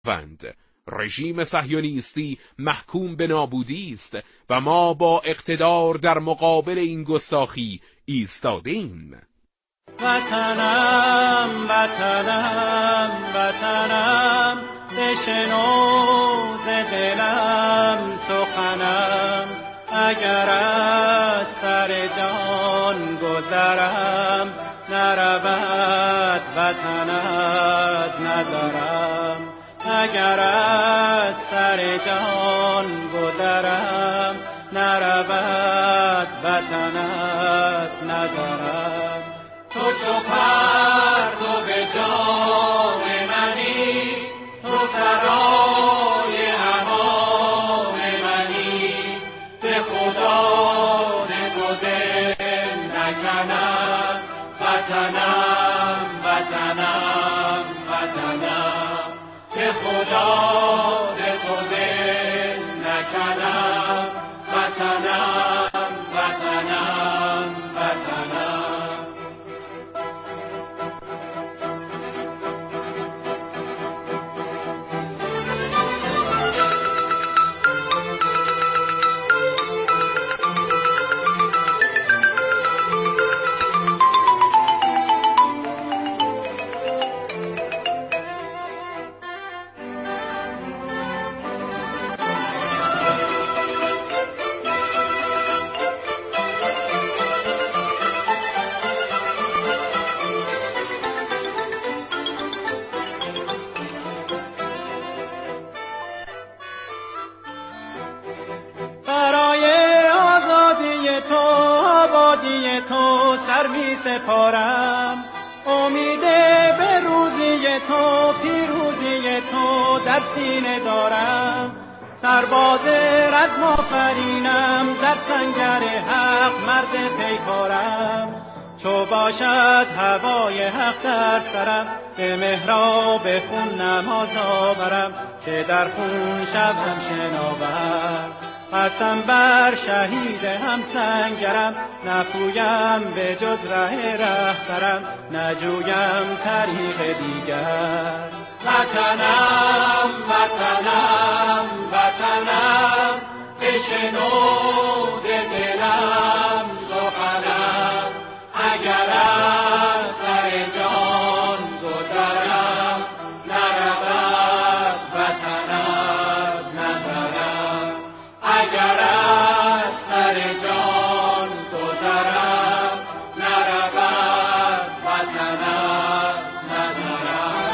رژیم صهیونیستی محکوم به نابودی است و ما با اقتدار در مقابل این گستاخی ایستادیم. وطنم وطنم وطنم، بشنو ز دلم سخنم، اگر از سر جان گذرم، نرود وطن از نظرم. اگر از سر جان گذرم، نرود وطن از نظرم. تو چو پرتو به جان منی، تو سرای امان منی، به خدا ز تو دل نکنم. وطنم وطنم وطنم، به خدا ز تو دل نکنم. وطنم وطنم وطنم. تو سر می سپارم، امید به روزی تو، پیروزی تو در سینه دارم. سرباز رزم آفرینم، در سنگر حق مرد پیکارم. چو باشد هوای حق در سرم، به محراب خون نماز آورم، که در خون شوم شناور. قسم بر شهید همسنگرم، نپویم به جز ره رهبرم، نجویم طریق دیگر. وطنم وطنم وطنم، بشنو ز دلم سخنم، اگر از سر جان گذرم، نرود وطن از نظرم. اگر از سر جان گذرم، نرود وطن از نظرم.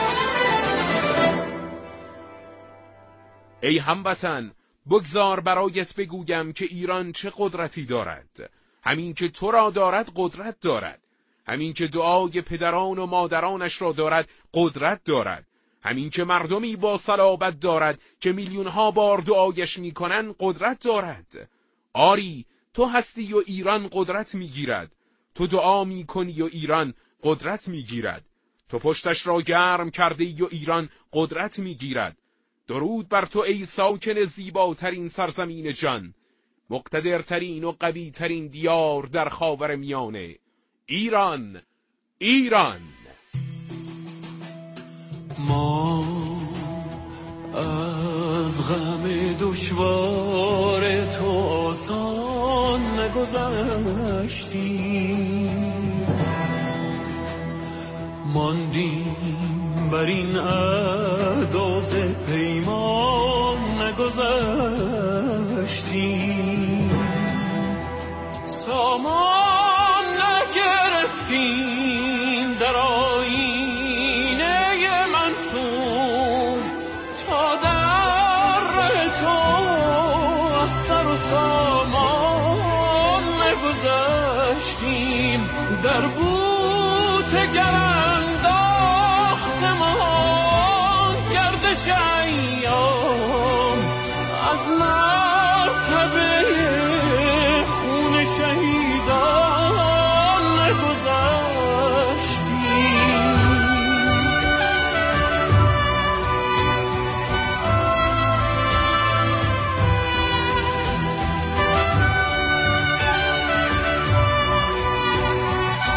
ای هموطن، بگذار برایت بگویم که ایران چه قدرتی دارد. همین که تو را دارد قدرت دارد. همین که دعای پدران و مادرانش را دارد قدرت دارد. همین که مردمی با صلابت دارد که میلیونها بار دعایش میکنن قدرت دارد. آری، تو هستی و ایران قدرت میگیرد. تو دعا میکنی و ایران قدرت میگیرد. تو پشتش را گرم کرده ای و ایران قدرت میگیرد. درود بر تو ای ساکن زیباترین سرزمین جان، مقتدرترین و قویترین دیار در خاورمیانه. ایران، ایران. ما از غم دشوار تو آسان نگذشتیم، ماندیم بر این عهد ز پیمان نگذشتیم، سامان نگرفتیم در آیینه منصور، تا در ره تو از سر و سامان نگذشتیم، در بوت گرانداختمان گردش ایام، از مرتبه خون شهیدان نگذشتیم.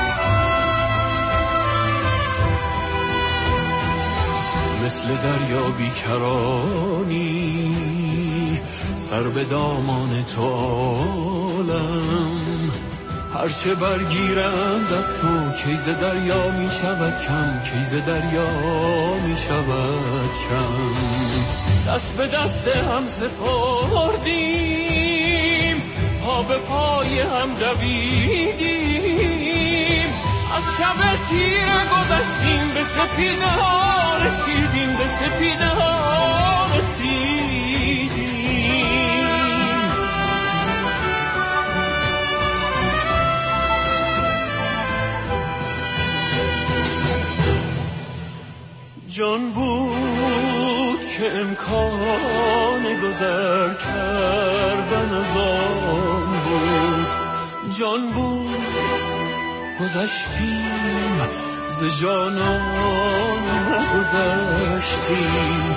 مثل دریا بیکرانی سر به دامان تو عالم هرچه برگیرند از تو کیز دریا می شود کم کیز دریا می شود کم دست به دست هم سپردیم پا به پای هم دویدیم از شب تیره گذشتیم به سپیده ها رسیدیم به سپیده ها رسیدیم جان بود که امکان گذر کردن از آن بود جان بود گذشتیم ز جانان نگذشتیم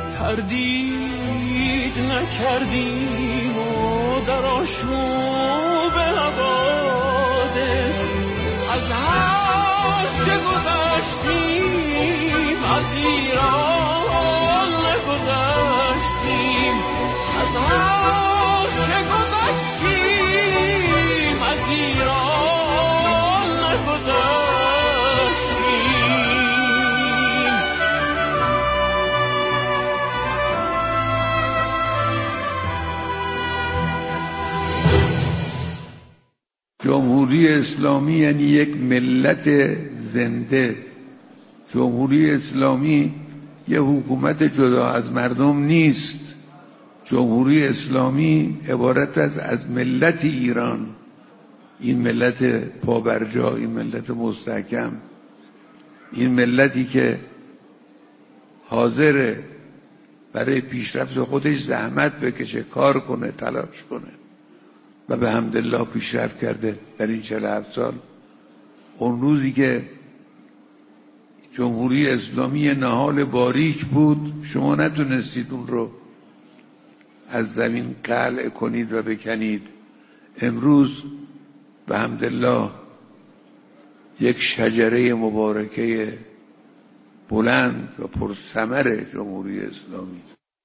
تردید نکردیم و در آشوب حوادث از هر چه گذشتیم از ایران نگذشتیم از هر چه گذشتیم از ایران نگذشتیم جمهوری اسلامی یعنی یک ملت زنده. جمهوری اسلامی یه حکومت جدا از مردم نیست. جمهوری اسلامی عبارت است از ملت ایران، این ملت پابرجا، این ملت مستحکم، این ملتی که حاضره برای پیشرفت خودش زحمت بکشه، کار کنه، تلاش کنه و به حمدالله پیشرفت کرده در این 47 سال. اون روزی که جمهوری اسلامی نهال باریک بود شما نتونستید اون رو از زمین قلع کنید و بکنید. امروز به حمدالله یک شجره مبارکه بلند و پرثمر جمهوری اسلامی.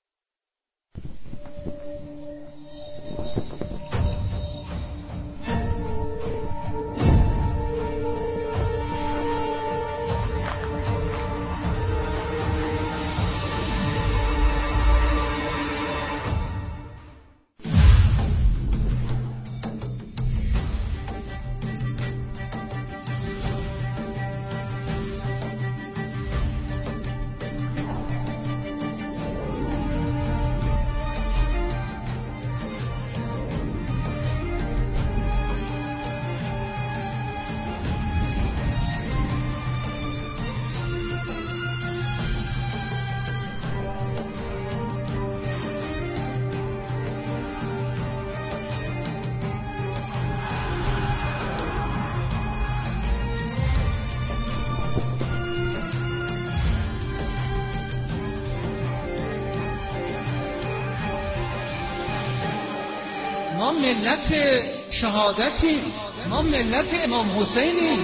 ما ملت شهادتیم، ما ملت امام حسینیم.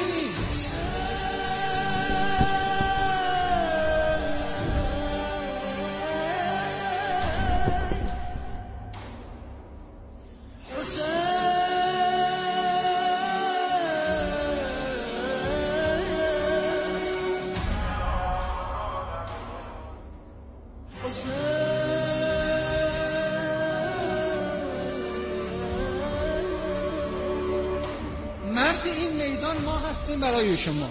مرد این میدان ما هستیم برای شما.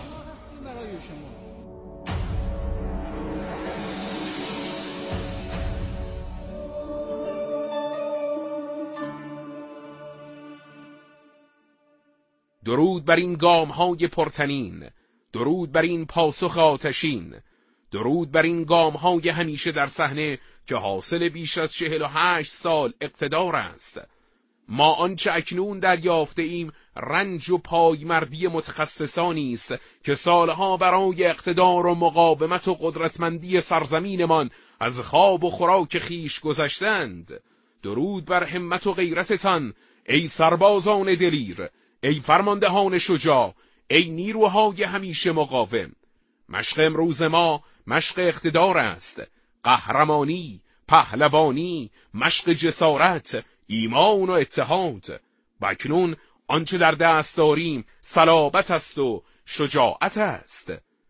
درود بر این گام‌های پرتنین، درود بر این پاسخ آتشین، درود بر این گام‌های همیشه در صحنه که حاصل بیش از 48 سال اقتدار است. ما آنچه اکنون دریافته ایم رنج و پایمردی متخصصانی است که سالها برای اقتدار و مقاومت و قدرتمندی سرزمینمان از خواب و خوراک خیش گذشتند. درود بر همت و غیرتتان ای سربازان دلیر، ای فرماندهان شجاع، ای نیروهای همیشه مقاوم. مشق امروز ما مشق اقتدار است. قهرمانی، پهلوانی، مشق جسارت، ایمان و اتحاد. و اکنون آنچه در دست داریم صلابت است و شجاعت است.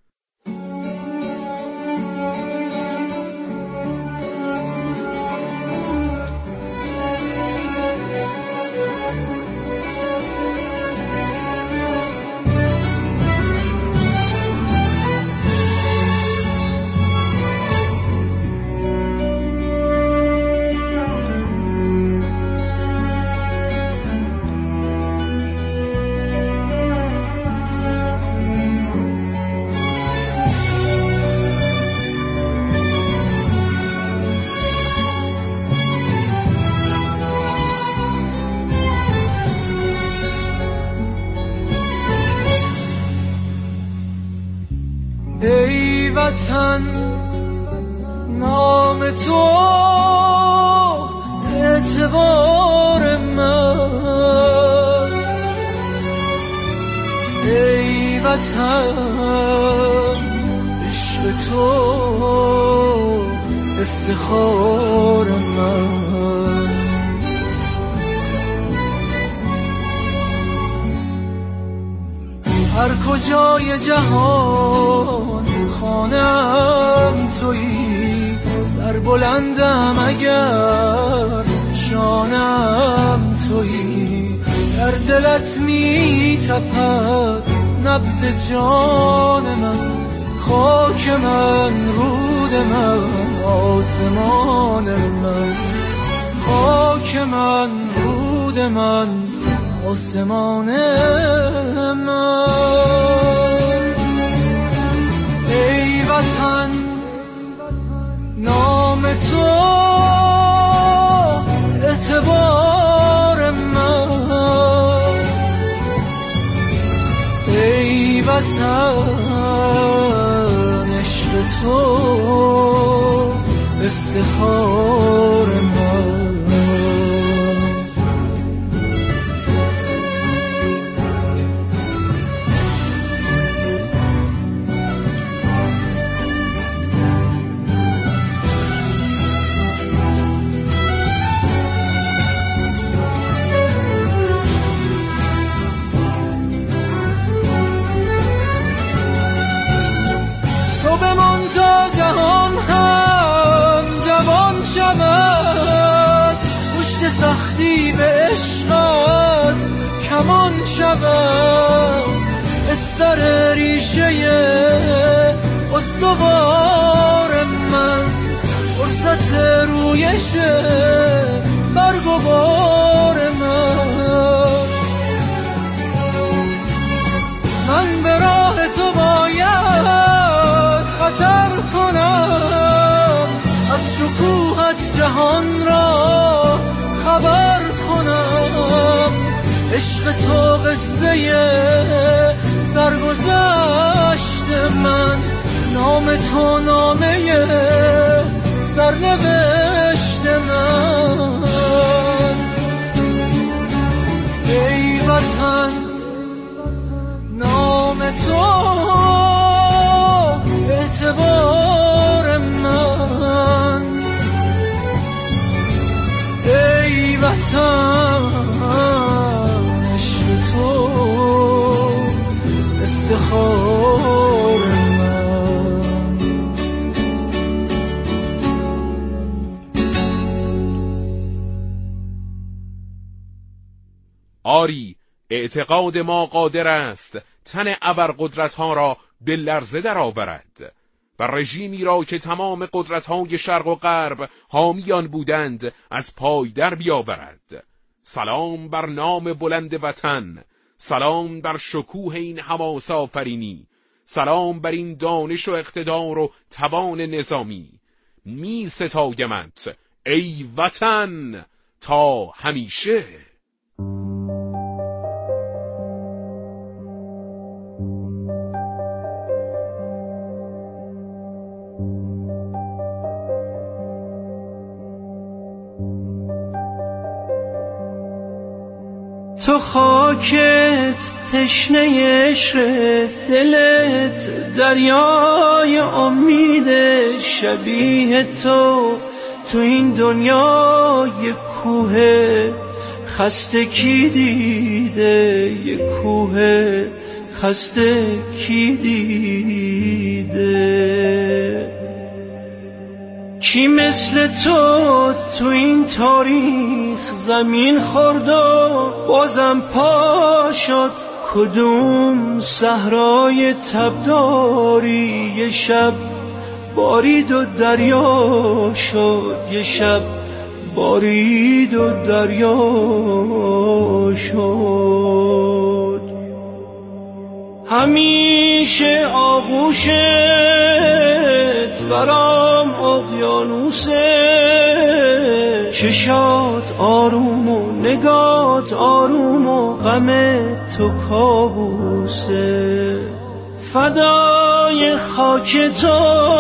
ای وطن نام تو اعتبار من، ای وطن عشق تو افتخار من. هر کجای جهان خانم تویی، سربلندم اگر شانم تویی. در دلت می تپد نبض جان من، خاک من، رود من، آسمان من. خاک من، رود من، آسمان من. ای وطن نام تو اعتبار من، ای وطن عشق تو افتخار من. جهان هم جوان شود، پشت سختی به عشقت کمان شود. استر ریشه استوار من، فرصت رویش برگ و بار من. من به راه تو باید خطر کنم، از شکوهت جهان را خبر کنم. عشق تو قصه سرگذشت من، نام تو نامه سرنوشت من. ای وطن نام تو اعتبار من، ای وطن عشق تو افتخار من. آری اعتقاد ما قادر است تن ابرقدرت‌ها را به لرزه در آورد و رژیمی را که تمام قدرت‌های شرق و غرب حامیان بودند از پای در بیاورد. سلام بر نام بلند وطن، سلام بر شکوه این حماس آفرینی، سلام بر این دانش و اقتدار و توان نظامی. می ستایمت ای وطن تا همیشه. تو خاکت تشنه عشق، دلت دریای امید، شبیه تو این دنیا یک کوه خسته کی دیده، یک کوه خسته کی دیده. کی مثل تو این تاریخ زمین خورد و بازم پا شد، کدوم صحرای تبداری یه شب بارید و دریا شد، یه شب بارید و دریا شد. همیشه آغوشت برام اقیانوسه، چشات آروم و نگات آروم و غم تو کابوسه. فدای خاک تو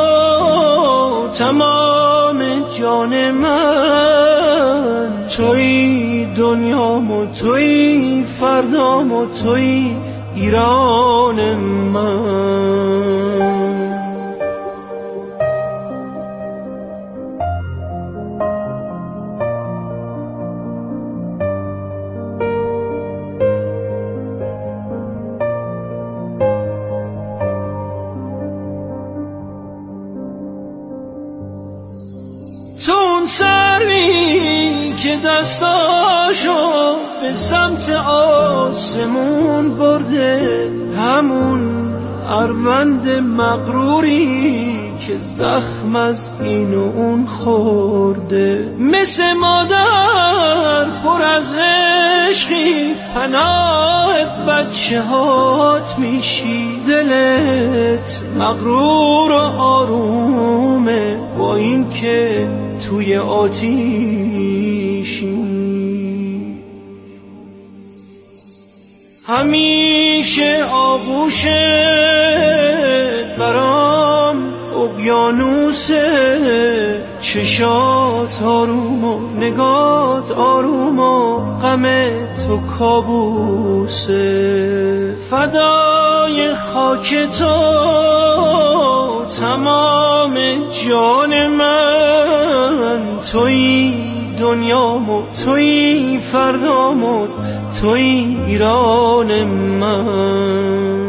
تمام جان من، توی دنیام و توی فردام و توی ایران من. تو اون سروی که دستاشو به سمت آسمون برده، همون اروند مغروری که زخم از این و اون خورده. مثل مادر پر از عشقی پناه بچه هات میشی، دلت مغرور و آرومه با این که توی آتیشی. همیشه آغوشت برام اقیانوسه، چشات آروم و نگات آروم و غم تو کابوسه. فدای خاک تو تمام جان من، توی دنیام و توی فردام و توی ایران من.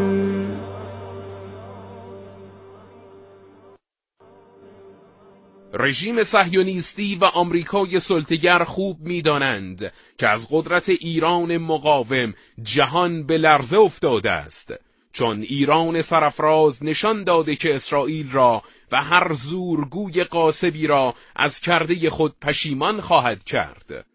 رژیم صهیونیستی و آمریکای سلطه‌گر خوب می‌دانند که از قدرت ایران مقاوم جهان به لرزه افتاده است، چون ایران سرافراز نشان داده که اسرائیل را و هر زورگوی غاصبی را از کرده خود پشیمان خواهد کرد.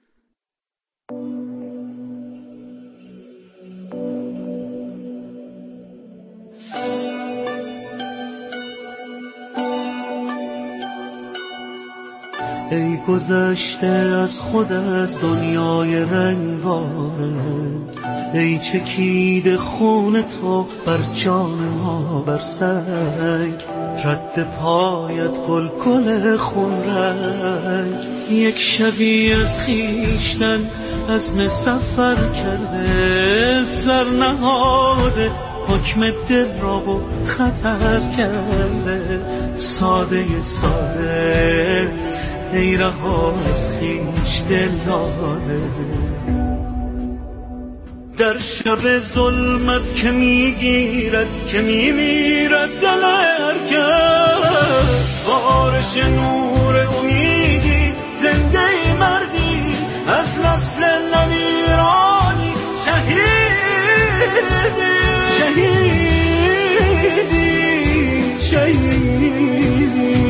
ای گذشته از خود از دنیای رنگاره، ای چکیده خون تو بر جان ما بر سنگ، رد پایت گل گل خون رنگ. یک شبی از خیشتن عزم سفر کرده، سر نهاده حکم دل را و خطر کرده. ساده ساده ای رها از خویش دل داده، در شب ظلمت که میگیرد که میمیرد دل هرکس، بارش نور امیدی زنده مردی از نسل نمیرانی، شهیدی شهیدی شهیدی.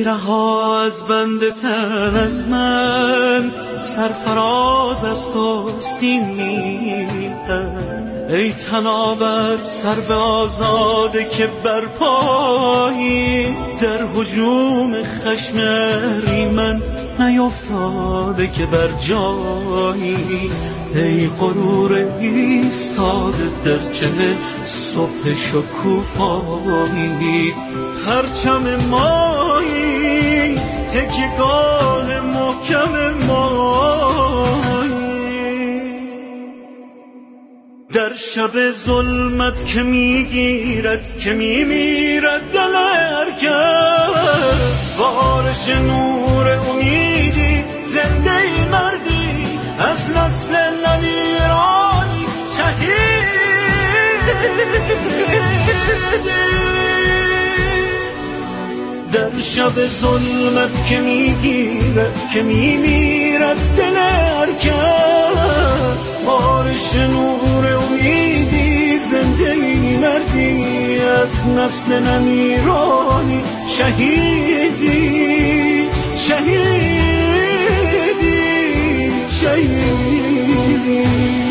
رها از بند تن از من، سرفراز از توست این میهن. ای تناور سرو آزاده که برپایی، در هجوم خشم اهریمن نیفتاده که بر جایی. ای غرور ایستاده در چه صبح شکوفایی، پرچم مایی تکیگاه محکم مایی. در شب ظلمت که میگیرد که میمیرد دل هرکس، بارش نور امیدی زنده ای مردی از نسل نمیرانی شهیدی. در شب ظلمت که میگیرد که میمیرد دل هرکس، بارش نور امیدی زنده ای مردی از نسل نمیرانی شهیدی شهیدی شهیدی.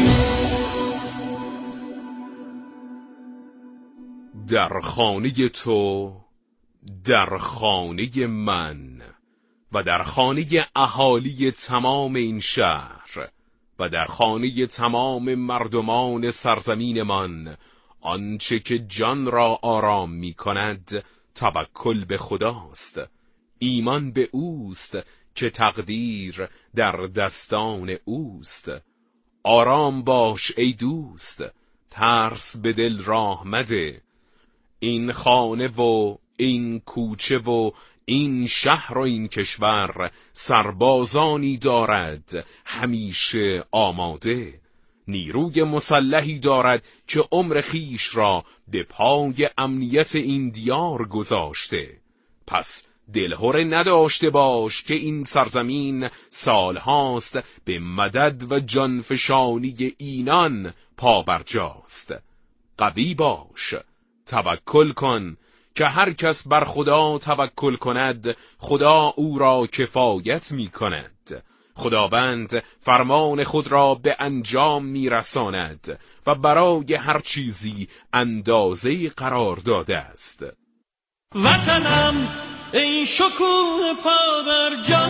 در خانه تو، در خانه من و در خانه اهالی تمام این شهر و در خانه تمام مردمان سرزمین من، آنچه که جان را آرام می کند توکل به خداست. ایمان به اوست که تقدیر در دستان اوست. آرام باش ای دوست، ترس به دل راه مده. این خانه و این کوچه و این شهر و این کشور سربازانی دارد همیشه آماده. نیروی مسلحی دارد که عمر خیش را به پای امنیت این دیار گذاشته. پس دلهره نداشته باش که این سرزمین سالهاست به مدد و جانفشانی اینان پابرجاست. قوی باش، توکل کن که هر کس بر خدا توکل کند خدا او را کفایت می کند. خداوند فرمان خود را به انجام می رساند و برای هر چیزی اندازه‌ای قرار داده است. وطنم ای شکوه پابرجا،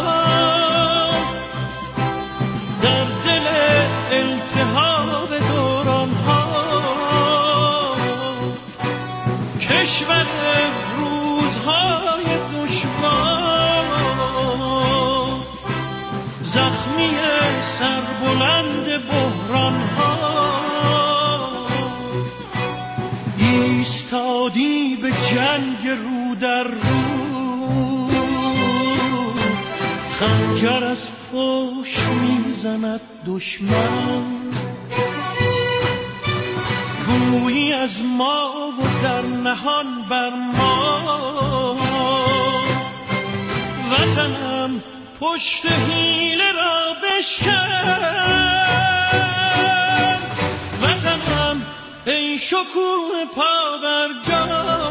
در دل التهاب دوران ها، کشور روزهای دشوار، زخمی سربلند بحران ها، ایستادی به جنگ رو در رو، خنجر از پشت میزند دشمن، گویی از ما و در نهان بر ما. وطنم پشت حیله را بشکن، وطنم ای شکوه پابرجا،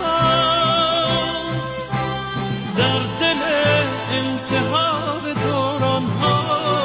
در دل التهاب دوران ها.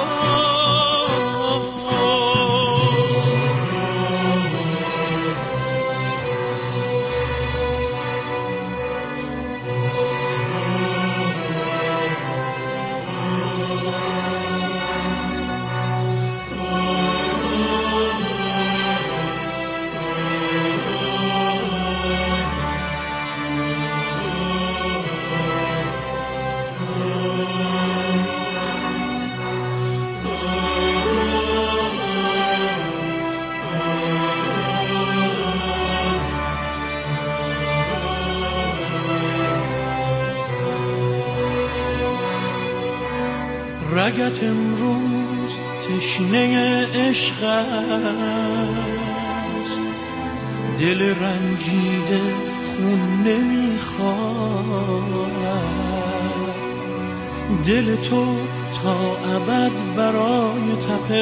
رگت امروز تشنه عشق است، دل رنجیده خون نمیخواد. دل تو تا ابد برای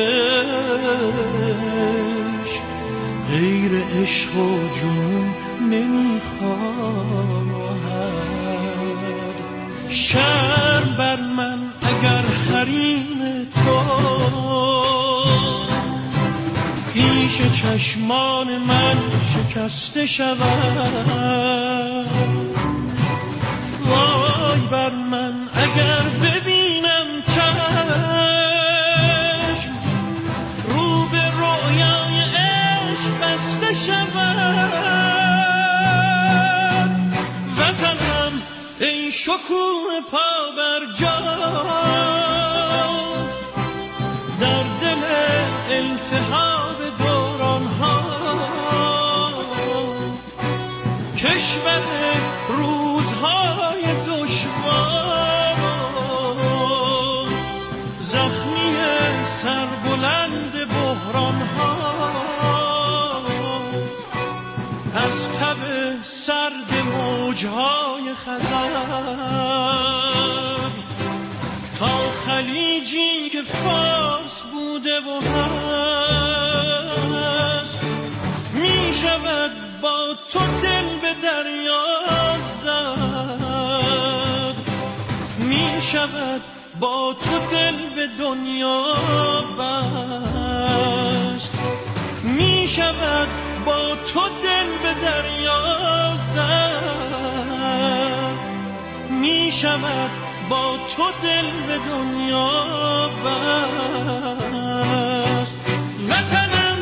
تپش غیر عشق و جنون نمیخواد. شرم بر من اگر حریم تو پیش چشمان من شکسته شود. وای بر من اگر ببینم چشم رو به رؤیای عشق بسته شود. وطنم ای شکوه پا بر جا در دل التهاب دوران ها، کشور روزهای دشوار، زخمی سربلند بحران ها، از تب سرد موجهای خزر تا خلیجی که فارس بوده و هست، می شود با تو دل به دریا زد، می شود با تو دل به دنیا بست، می شود با تو دل به دریا زد، می شود با تو دل به دنیا بست. وطنم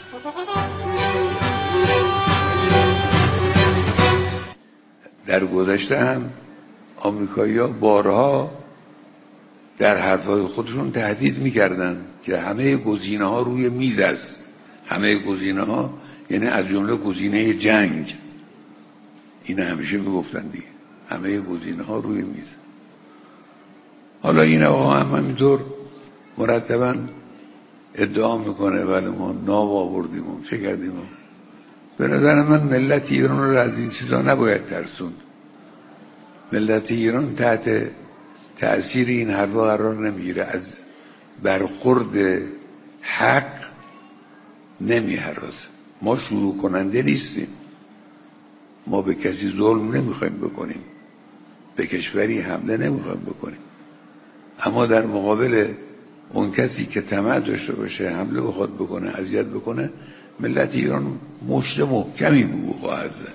در گذشته هم آمریکایی‌ها بارها در حرفهای خودشون تهدید می‌کردند که همه گزینه‌ها روی میز است. همه گزینه‌ها یعنی از جمله گزینه جنگ. این همیشه میگفتن دیگه، همه گزینه‌ها روی میز. حالا این آقا هم همینطور مرتباً ادعا میکنه ولی ما ناب آوردیم و چه کردیم. به نظر من ملت ایران رو از این چیزا نباید ترسوند. ملت ایران تحت تأثیر این حرفا قرار نمیگیره، از برخورد حق نمیهرازه. ما شروع کننده نیستیم، ما به کسی ظلم نمیخوایم بکنیم، به کشوری حمله نمیخوایم بکنیم، اما در مقابل اون کسی که طمع داشته باشه حمله بخواد بکنه، اذیت بکنه، ملت ایران مشت محکمی به او خواهد زد.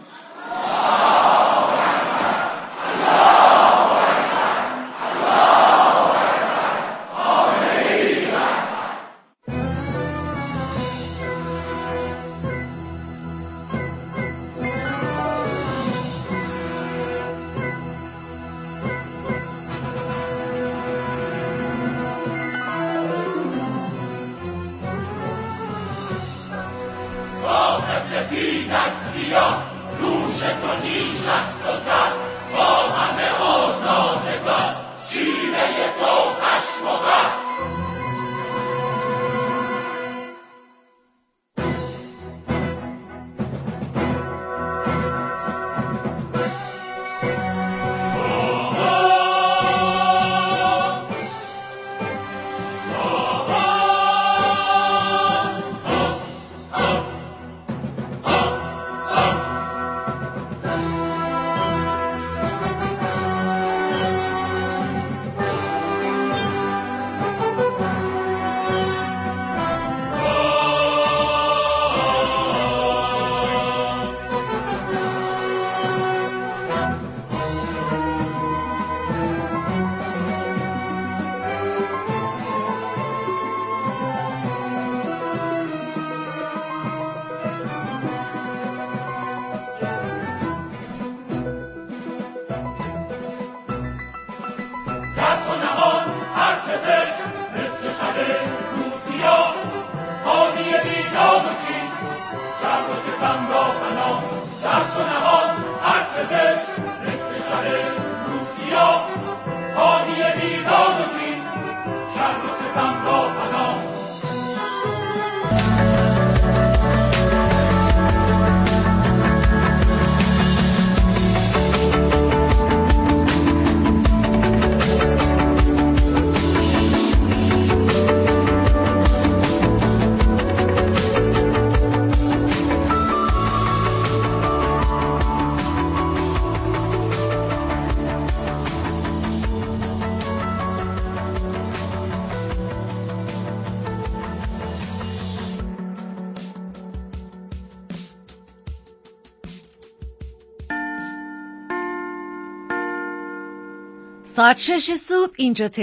ساعت 6 صبح اینجا